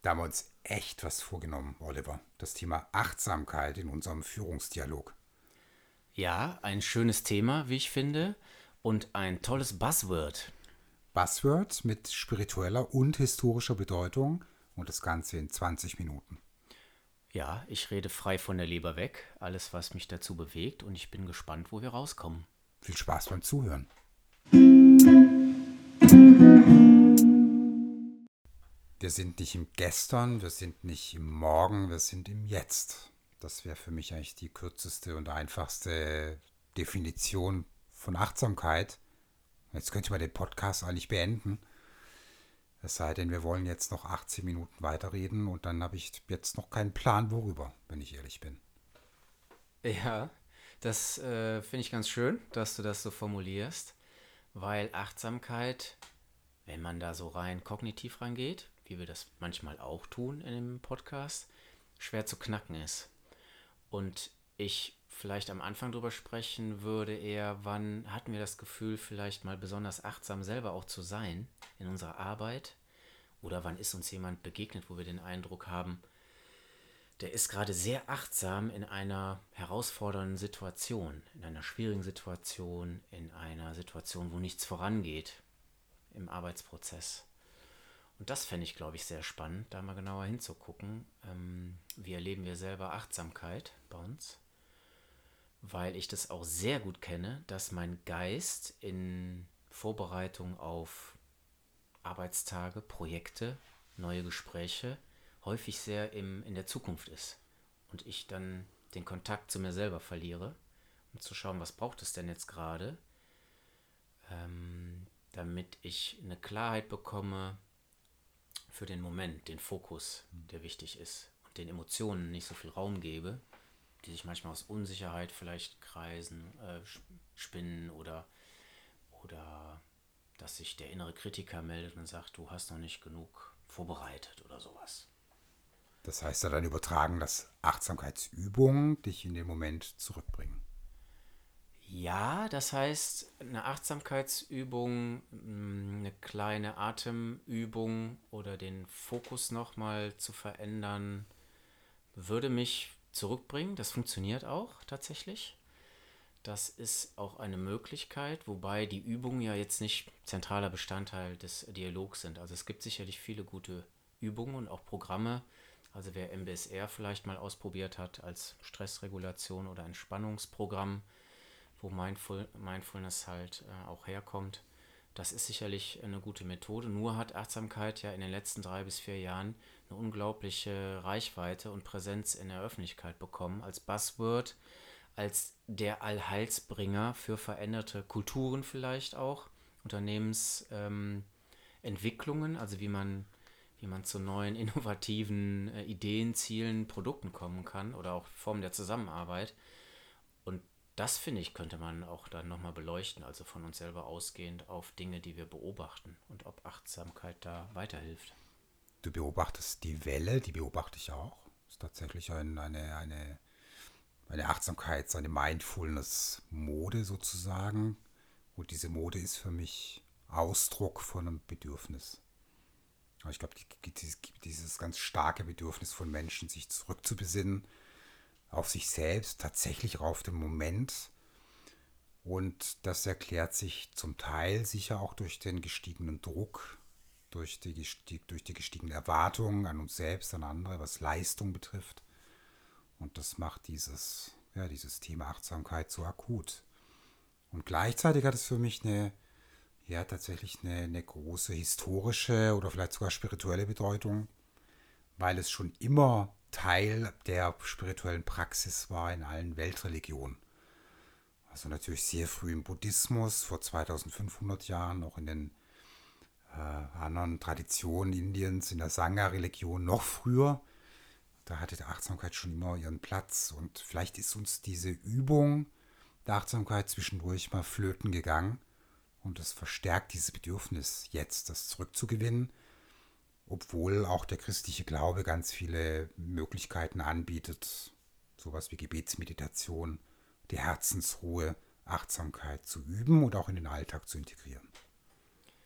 Da haben wir uns echt was vorgenommen, Oliver. Das Thema Achtsamkeit in unserem Führungsdialog. Ja, ein schönes Thema, wie ich finde, und ein tolles Buzzword. Buzzword mit spiritueller und historischer Bedeutung und das Ganze in 20 Minuten. Ja, ich rede frei von der Leber weg, alles, was mich dazu bewegt, und ich bin gespannt, wo wir rauskommen. Viel Spaß beim Zuhören. Wir sind nicht im Gestern, wir sind nicht im Morgen, wir sind im Jetzt. Das wäre für mich eigentlich die kürzeste und einfachste Definition von Achtsamkeit. Jetzt könnte man den Podcast eigentlich beenden. Es sei denn, wir wollen jetzt noch 18 Minuten weiterreden und dann habe ich jetzt noch keinen Plan, worüber, wenn ich ehrlich bin. Ja, das finde ich ganz schön, dass du das so formulierst, weil Achtsamkeit, wenn man da so rein kognitiv rangeht, wie wir das manchmal auch tun in dem Podcast, schwer zu knacken ist. Und ich vielleicht am Anfang drüber sprechen würde eher, wann hatten wir das Gefühl, vielleicht mal besonders achtsam selber auch zu sein in unserer Arbeit? Oder wann ist uns jemand begegnet, wo wir den Eindruck haben, der ist gerade sehr achtsam in einer herausfordernden Situation, in einer schwierigen Situation, in einer Situation, wo nichts vorangeht im Arbeitsprozess. Und das fände ich, glaube ich, sehr spannend, da mal genauer hinzugucken. Wie erleben wir selber Achtsamkeit bei uns? Weil ich das auch sehr gut kenne, dass mein Geist in Vorbereitung auf Arbeitstage, Projekte, neue Gespräche häufig sehr in der Zukunft ist. Und ich dann den Kontakt zu mir selber verliere, um zu schauen, was braucht es denn jetzt gerade, damit ich eine Klarheit bekomme für den Moment, den Fokus, der wichtig ist und den Emotionen nicht so viel Raum gebe, die sich manchmal aus Unsicherheit vielleicht kreisen, spinnen oder dass sich der innere Kritiker meldet und sagt, du hast noch nicht genug vorbereitet oder sowas. Das heißt ja dann übertragen, dass Achtsamkeitsübungen dich in den Moment zurückbringen. Ja, das heißt, eine Achtsamkeitsübung, eine kleine Atemübung oder den Fokus nochmal zu verändern, würde mich zurückbringen. Das funktioniert auch tatsächlich. Das ist auch eine Möglichkeit, wobei die Übungen ja jetzt nicht zentraler Bestandteil des Dialogs sind. Also es gibt sicherlich viele gute Übungen und auch Programme. Also wer MBSR vielleicht mal ausprobiert hat als Stressregulation oder Entspannungsprogramm, wo Mindfulness halt auch herkommt, das ist sicherlich eine gute Methode. Nur hat Achtsamkeit ja in den letzten 3 bis 4 Jahren eine unglaubliche Reichweite und Präsenz in der Öffentlichkeit bekommen als Buzzword, als der Allheilsbringer für veränderte Kulturen vielleicht auch, Unternehmensentwicklungen, also wie man zu neuen, innovativen Ideen, Zielen, Produkten kommen kann oder auch Formen der Zusammenarbeit. Und das, finde ich, könnte man auch dann nochmal beleuchten, also von uns selber ausgehend auf Dinge, die wir beobachten und ob Achtsamkeit da weiterhilft. Du beobachtest die Welle, die beobachte ich auch. Das ist tatsächlich eine Achtsamkeits-, eine Mindfulness-Mode sozusagen. Und diese Mode ist für mich Ausdruck von einem Bedürfnis. Ich glaube, dieses ganz starke Bedürfnis von Menschen, sich zurückzubesinnen auf sich selbst, tatsächlich auf den Moment. Und das erklärt sich zum Teil sicher auch durch den gestiegenen Druck, durch die gestiegenen Erwartungen an uns selbst, an andere, was Leistung betrifft. Und das macht dieses Thema Achtsamkeit so akut. Und gleichzeitig hat es für mich tatsächlich eine große historische oder vielleicht sogar spirituelle Bedeutung, weil es schon immer Teil der spirituellen Praxis war in allen Weltreligionen. Also natürlich sehr früh im Buddhismus, vor 2500 Jahren, auch in den anderen Traditionen Indiens, in der Sangha-Religion noch früher. Da hatte die Achtsamkeit schon immer ihren Platz. Und vielleicht ist uns diese Übung der Achtsamkeit zwischendurch mal flöten gegangen. Und es verstärkt dieses Bedürfnis, jetzt das zurückzugewinnen, obwohl auch der christliche Glaube ganz viele Möglichkeiten anbietet, sowas wie Gebetsmeditation, die Herzensruhe, Achtsamkeit zu üben und auch in den Alltag zu integrieren.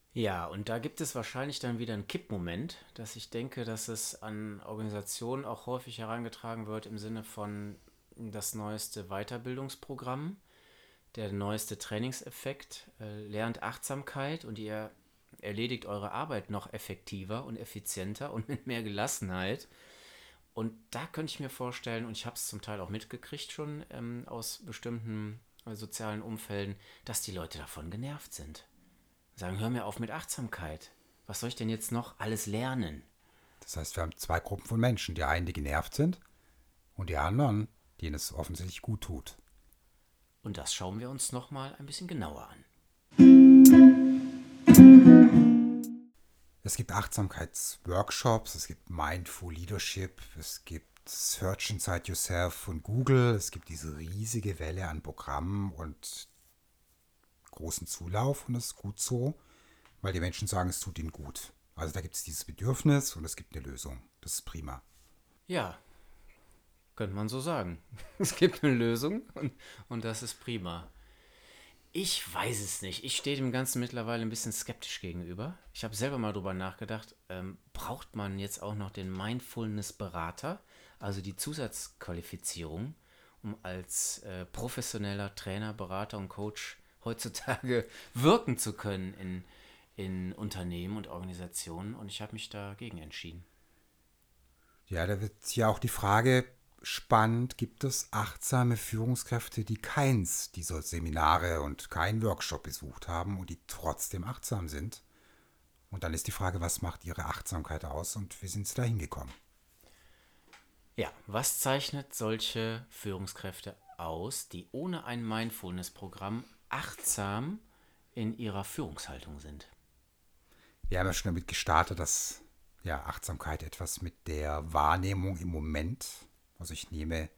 Ja, und da gibt es wahrscheinlich dann wieder einen Kippmoment, dass ich denke, dass es an Organisationen auch häufig herangetragen wird im Sinne von das neueste Weiterbildungsprogramm, der neueste Trainingseffekt, lernt Achtsamkeit und ihr erledigt eure Arbeit noch effektiver und effizienter und mit mehr Gelassenheit. Und da könnte ich mir vorstellen, und ich habe es zum Teil auch mitgekriegt schon aus bestimmten sozialen Umfelden, dass die Leute davon genervt sind. Sagen, hör mir auf mit Achtsamkeit. Was soll ich denn jetzt noch alles lernen? Das heißt, wir haben zwei Gruppen von Menschen. Die einen, die genervt sind und die anderen, denen es offensichtlich gut tut. Und das schauen wir uns nochmal ein bisschen genauer an. Es gibt Achtsamkeitsworkshops, es gibt Mindful Leadership, es gibt Search Inside Yourself von Google, es gibt diese riesige Welle an Programmen und großen Zulauf und das ist gut so, weil die Menschen sagen, es tut ihnen gut. Also da gibt es dieses Bedürfnis und es gibt eine Lösung. Das ist prima. Ja, könnte man so sagen. Es gibt eine Lösung und das ist prima. Ich weiß es nicht. Ich stehe dem Ganzen mittlerweile ein bisschen skeptisch gegenüber. Ich habe selber mal drüber nachgedacht, braucht man jetzt auch noch den Mindfulness-Berater, also die Zusatzqualifizierung, um als professioneller Trainer, Berater und Coach heutzutage wirken zu können in Unternehmen und Organisationen. Und ich habe mich dagegen entschieden. Ja, da wird hier auch die Frage spannend, gibt es achtsame Führungskräfte, die keins dieser Seminare und keinen Workshop besucht haben und die trotzdem achtsam sind? Und dann ist die Frage, was macht ihre Achtsamkeit aus und wie sind sie da hingekommen? Ja, was zeichnet solche Führungskräfte aus, die ohne ein Mindfulness-Programm achtsam in ihrer Führungshaltung sind? Wir haben ja schon damit gestartet, dass ja, Achtsamkeit etwas mit der Wahrnehmung im Moment, also ich nehme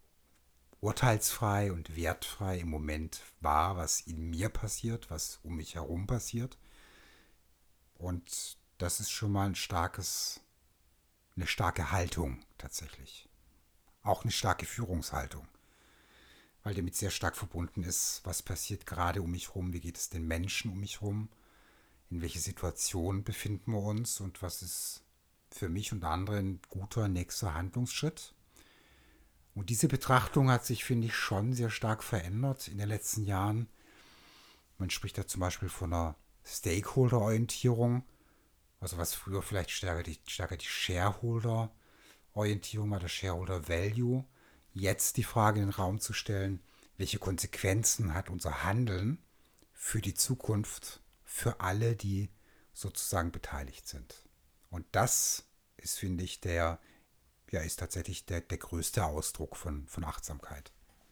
urteilsfrei und wertfrei im Moment wahr, was in mir passiert, was um mich herum passiert. Und das ist schon mal eine starke Haltung tatsächlich. Auch eine starke Führungshaltung, weil damit sehr stark verbunden ist, was passiert gerade um mich herum, wie geht es den Menschen um mich herum, in welche Situation befinden wir uns und was ist für mich und andere ein guter nächster Handlungsschritt. Und diese Betrachtung hat sich, finde ich, schon sehr stark verändert in den letzten Jahren. Man spricht da zum Beispiel von einer Stakeholder-Orientierung, also was früher vielleicht stärker die Shareholder-Orientierung war, der Shareholder-Value. Jetzt die Frage in den Raum zu stellen, welche Konsequenzen hat unser Handeln für die Zukunft, für alle, die sozusagen beteiligt sind. Und das ist, finde ich, ist tatsächlich der größte Ausdruck von Achtsamkeit.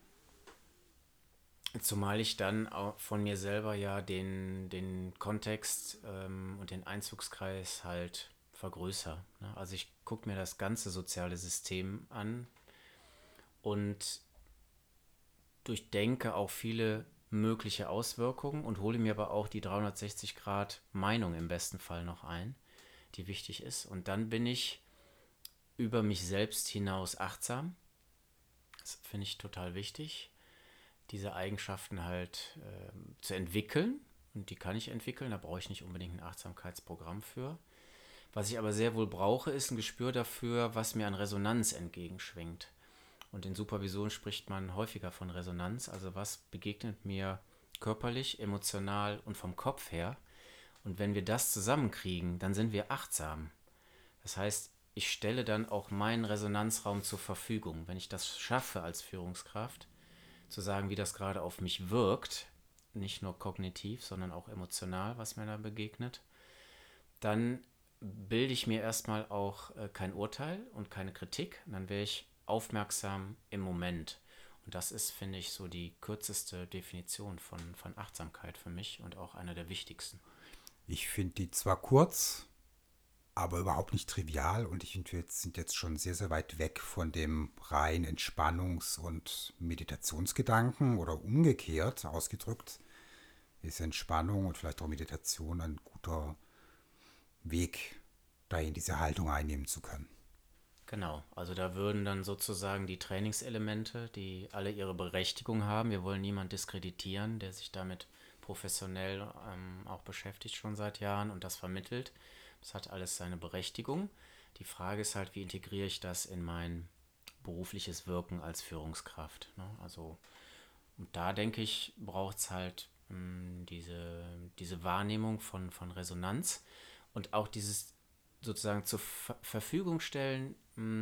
Zumal ich dann auch von mir selber ja den Kontext und den Einzugskreis halt vergrößere. Ne? Also ich gucke mir das ganze soziale System an und durchdenke auch viele mögliche Auswirkungen und hole mir aber auch die 360 Grad Meinung im besten Fall noch ein, die wichtig ist. Und dann bin ich über mich selbst hinaus achtsam. Das finde ich total wichtig, diese Eigenschaften halt zu entwickeln. Und die kann ich entwickeln, da brauche ich nicht unbedingt ein Achtsamkeitsprogramm für. Was ich aber sehr wohl brauche, ist ein Gespür dafür, was mir an Resonanz entgegenschwingt. Und in Supervision spricht man häufiger von Resonanz, also was begegnet mir körperlich, emotional und vom Kopf her. Und wenn wir das zusammenkriegen, dann sind wir achtsam. Das heißt, ich stelle dann auch meinen Resonanzraum zur Verfügung. Wenn ich das schaffe als Führungskraft, zu sagen, wie das gerade auf mich wirkt, nicht nur kognitiv, sondern auch emotional, was mir da begegnet, dann bilde ich mir erstmal auch kein Urteil und keine Kritik. Und dann wäre ich aufmerksam im Moment. Und das ist, finde ich, so die kürzeste Definition von Achtsamkeit für mich und auch einer der wichtigsten. Ich finde die zwar kurz, aber überhaupt nicht trivial und ich finde, wir sind jetzt schon sehr, sehr weit weg von dem rein Entspannungs- und Meditationsgedanken oder umgekehrt ausgedrückt ist Entspannung und vielleicht auch Meditation ein guter Weg, dahin diese Haltung einnehmen zu können. Genau, also da würden dann sozusagen die Trainingselemente, die alle ihre Berechtigung haben, wir wollen niemanden diskreditieren, der sich damit professionell auch beschäftigt schon seit Jahren und das vermittelt. Das hat alles seine Berechtigung. Die Frage ist halt, wie integriere ich das in mein berufliches Wirken als Führungskraft. Ne? Also, und da denke ich, braucht es halt diese Wahrnehmung von Resonanz und auch dieses sozusagen zur Verfügung stellen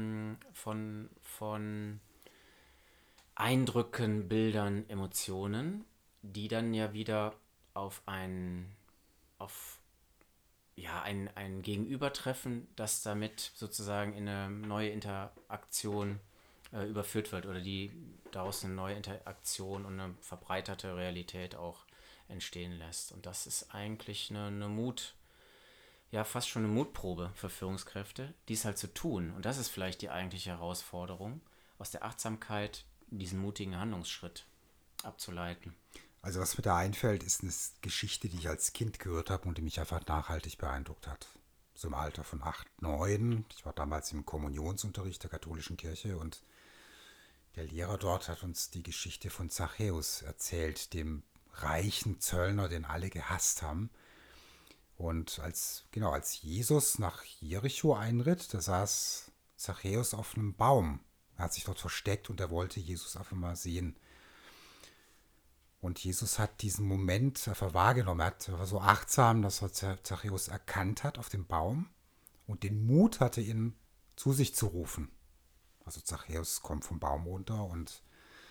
von Eindrücken, Bildern, Emotionen, die dann ja wieder auf auf ein Gegenübertreffen, das damit sozusagen in eine neue Interaktion überführt wird oder die daraus eine neue Interaktion und eine verbreiterte Realität auch entstehen lässt. Und das ist eigentlich eine fast schon eine Mutprobe für Führungskräfte, dies halt zu tun. Und das ist vielleicht die eigentliche Herausforderung, aus der Achtsamkeit diesen mutigen Handlungsschritt abzuleiten. Also was mir da einfällt, ist eine Geschichte, die ich als Kind gehört habe und die mich einfach nachhaltig beeindruckt hat. So im Alter von 8, 9. Ich war damals im Kommunionsunterricht der katholischen Kirche und der Lehrer dort hat uns die Geschichte von Zachäus erzählt, dem reichen Zöllner, den alle gehasst haben. Und als Jesus nach Jericho einritt, da saß Zachäus auf einem Baum. Er hat sich dort versteckt und er wollte Jesus einfach mal sehen. Und Jesus hat diesen Moment einfach wahrgenommen. Er war so achtsam, dass er Zachäus erkannt hat auf dem Baum und den Mut hatte, ihn zu sich zu rufen. Also Zachäus kommt vom Baum runter und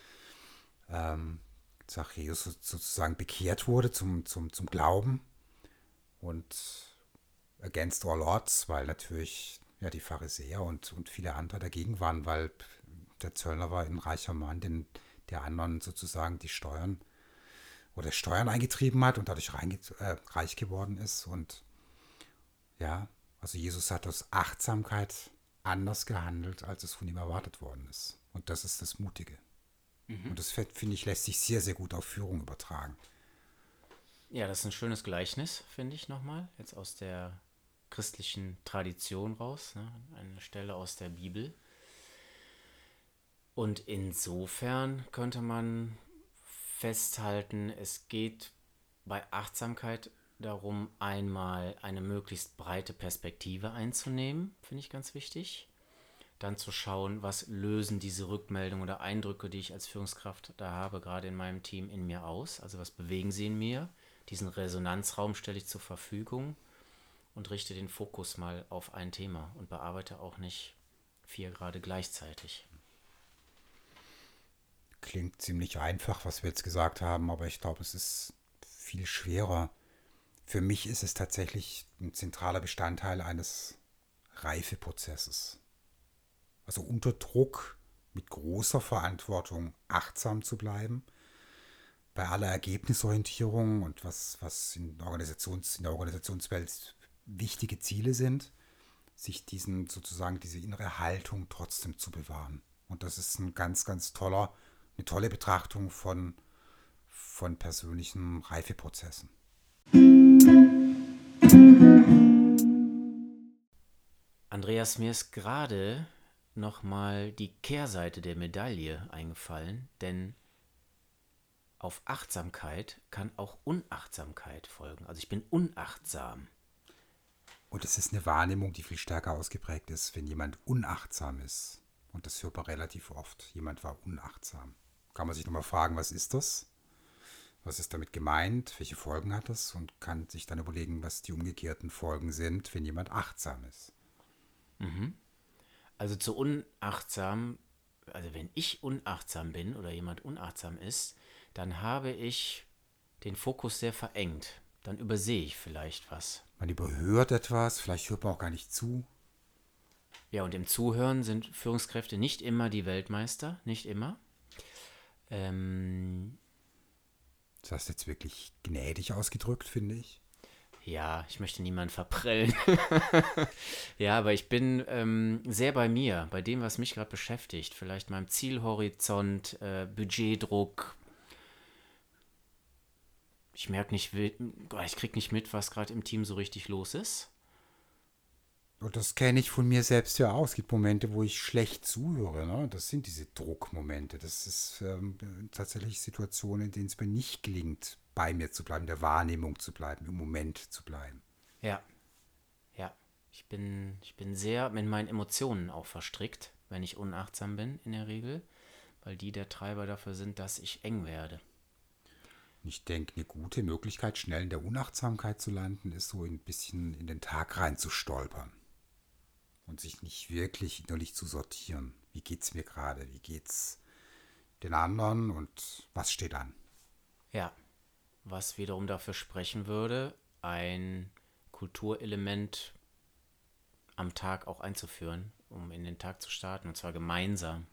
Zachäus sozusagen bekehrt wurde zum Glauben und against all odds, weil natürlich die Pharisäer und viele andere dagegen waren, weil der Zöllner war ein reicher Mann, der anderen sozusagen die Steuern eingetrieben hat und dadurch reich geworden ist. Und ja, also Jesus hat aus Achtsamkeit anders gehandelt, als es von ihm erwartet worden ist. Und das ist das Mutige. Und das, finde ich, lässt sich sehr, sehr gut auf Führung übertragen. Ja, das ist ein schönes Gleichnis, finde ich nochmal, jetzt aus der christlichen Tradition raus, ne? Eine Stelle aus der Bibel. Und insofern könnte man festhalten, es geht bei Achtsamkeit darum, einmal eine möglichst breite Perspektive einzunehmen, finde ich ganz wichtig. Dann zu schauen, was lösen diese Rückmeldungen oder Eindrücke, die ich als Führungskraft da habe, gerade in meinem Team, in mir aus. Also was bewegen sie in mir? Diesen Resonanzraum stelle ich zur Verfügung und richte den Fokus mal auf ein Thema und bearbeite auch nicht 4 gerade gleichzeitig. Klingt ziemlich einfach, was wir jetzt gesagt haben, aber ich glaube, es ist viel schwerer. Für mich ist es tatsächlich ein zentraler Bestandteil eines Reifeprozesses. Also unter Druck mit großer Verantwortung achtsam zu bleiben, bei aller Ergebnisorientierung und was in der Organisationswelt wichtige Ziele sind, sich diese innere Haltung trotzdem zu bewahren. Und das ist eine tolle Betrachtung von persönlichen Reifeprozessen. Andreas, mir ist gerade nochmal die Kehrseite der Medaille eingefallen, denn auf Achtsamkeit kann auch Unachtsamkeit folgen. Also ich bin unachtsam. Und es ist eine Wahrnehmung, die viel stärker ausgeprägt ist, wenn jemand unachtsam ist. Und das hört man relativ oft. Jemand war unachtsam. Kann man sich nochmal fragen, was ist das? Was ist damit gemeint? Welche Folgen hat das? Und kann sich dann überlegen, was die umgekehrten Folgen sind, wenn jemand achtsam ist. Also zu unachtsam, also wenn ich unachtsam bin oder jemand unachtsam ist, dann habe ich den Fokus sehr verengt. Dann übersehe ich vielleicht was. Man überhört etwas, vielleicht hört man auch gar nicht zu. Ja, und im Zuhören sind Führungskräfte nicht immer die Weltmeister, nicht immer. Das hast du jetzt wirklich gnädig ausgedrückt, finde ich. Ja, ich möchte niemanden verprellen. Ja, aber ich bin sehr bei mir, bei dem, was mich gerade beschäftigt. Vielleicht meinem Zielhorizont, Budgetdruck. Ich kriege nicht mit, was gerade im Team so richtig los ist. Und das kenne ich von mir selbst ja auch. Es gibt Momente, wo ich schlecht zuhöre. Ne? Das sind diese Druckmomente. Das ist tatsächlich Situationen, in denen es mir nicht gelingt, bei mir zu bleiben, der Wahrnehmung zu bleiben, im Moment zu bleiben. Ja, ja. Ich bin sehr in meinen Emotionen auch verstrickt, wenn ich unachtsam bin in der Regel, weil die der Treiber dafür sind, dass ich eng werde. Und ich denke, eine gute Möglichkeit, schnell in der Unachtsamkeit zu landen, ist so ein bisschen in den Tag rein zu stolpern und sich nicht wirklich innerlich zu sortieren. Wie geht's mir gerade? Wie geht's den anderen und was steht an? Ja, was wiederum dafür sprechen würde, ein Kulturelement am Tag auch einzuführen, um in den Tag zu starten, und zwar gemeinsam.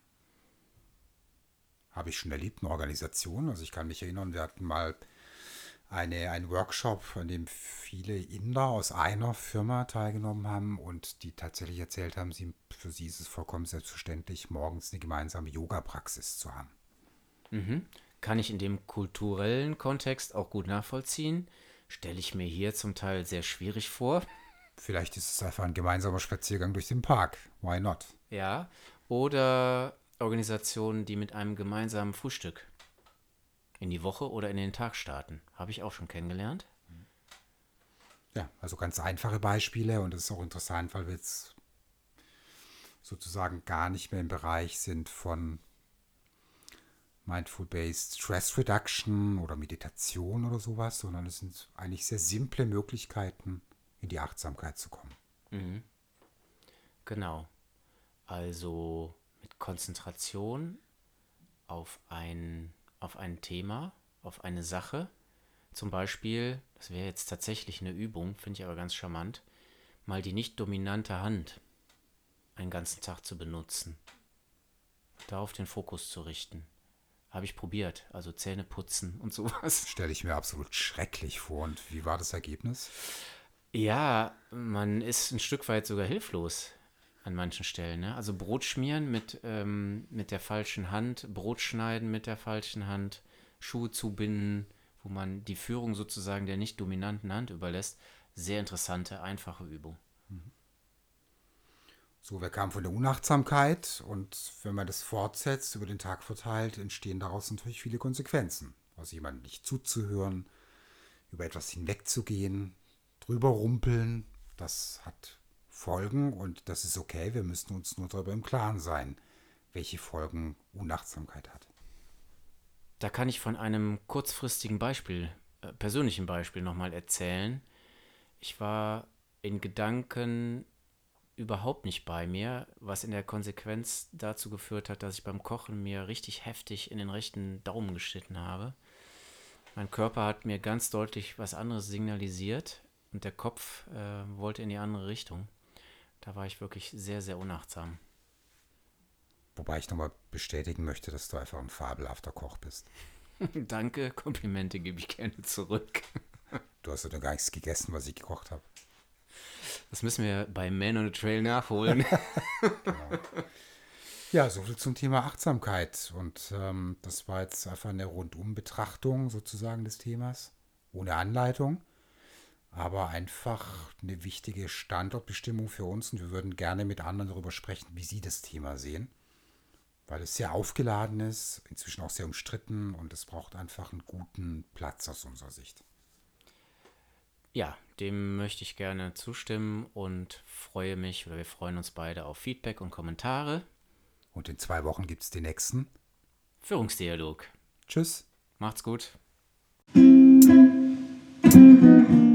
Habe ich schon erlebt in Organisationen. Also ich kann mich erinnern, wir hatten mal einen Workshop, an dem viele Inder aus einer Firma teilgenommen haben und die tatsächlich erzählt haben, für sie ist es vollkommen selbstverständlich, morgens eine gemeinsame Yoga-Praxis zu haben. Mhm. Kann ich in dem kulturellen Kontext auch gut nachvollziehen. Stelle ich mir hier zum Teil sehr schwierig vor. Vielleicht ist es einfach ein gemeinsamer Spaziergang durch den Park. Why not? Ja. Oder Organisationen, die mit einem gemeinsamen Frühstück in die Woche oder in den Tag starten. Habe ich auch schon kennengelernt. Ja, also ganz einfache Beispiele und das ist auch interessant, weil wir jetzt sozusagen gar nicht mehr im Bereich sind von Mindful-Based Stress Reduction oder Meditation oder sowas, sondern es sind eigentlich sehr simple Möglichkeiten, in die Achtsamkeit zu kommen. Mhm. Genau. Also mit Konzentration auf ein Thema, auf eine Sache. Zum Beispiel, das wäre jetzt tatsächlich eine Übung, finde ich aber ganz charmant, mal die nicht dominante Hand einen ganzen Tag zu benutzen. Darauf den Fokus zu richten. Habe ich probiert, also Zähne putzen und sowas. Stelle ich mir absolut schrecklich vor. Und wie war das Ergebnis? Ja, man ist ein Stück weit sogar hilflos an manchen Stellen. Ne? Also Brot schmieren mit der falschen Hand, Brot schneiden mit der falschen Hand, Schuhe zubinden, wo man die Führung sozusagen der nicht dominanten Hand überlässt. Sehr interessante, einfache Übung. So, wir kamen von der Unachtsamkeit und wenn man das fortsetzt, über den Tag verteilt, entstehen daraus natürlich viele Konsequenzen. Also jemandem nicht zuzuhören, über etwas hinwegzugehen, drüber rumpeln, das hat Folgen und das ist okay. Wir müssen uns nur darüber im Klaren sein, welche Folgen Unachtsamkeit hat. Da kann ich von einem kurzfristigen Beispiel, persönlichen Beispiel nochmal erzählen. Ich war in Gedanken überhaupt nicht bei mir, was in der Konsequenz dazu geführt hat, dass ich beim Kochen mir richtig heftig in den rechten Daumen geschnitten habe. Mein Körper hat mir ganz deutlich was anderes signalisiert und der Kopf wollte in die andere Richtung. Da war ich wirklich sehr, sehr unachtsam. Wobei ich nochmal bestätigen möchte, dass du einfach ein fabelhafter Koch bist. Danke, Komplimente gebe ich gerne zurück. Du hast ja noch gar nichts gegessen, was ich gekocht habe. Das müssen wir bei Man on the Trail nachholen. Genau. Ja, soviel zum Thema Achtsamkeit. Und das war jetzt einfach eine Rundum-Betrachtung sozusagen des Themas, ohne Anleitung, aber einfach eine wichtige Standortbestimmung für uns. Und wir würden gerne mit anderen darüber sprechen, wie sie das Thema sehen, weil es sehr aufgeladen ist, inzwischen auch sehr umstritten und es braucht einfach einen guten Platz aus unserer Sicht. Ja, dem möchte ich gerne zustimmen und freue mich, oder wir freuen uns beide auf Feedback und Kommentare. Und in 2 Wochen gibt es den nächsten. Führungsdialog. Tschüss. Macht's gut.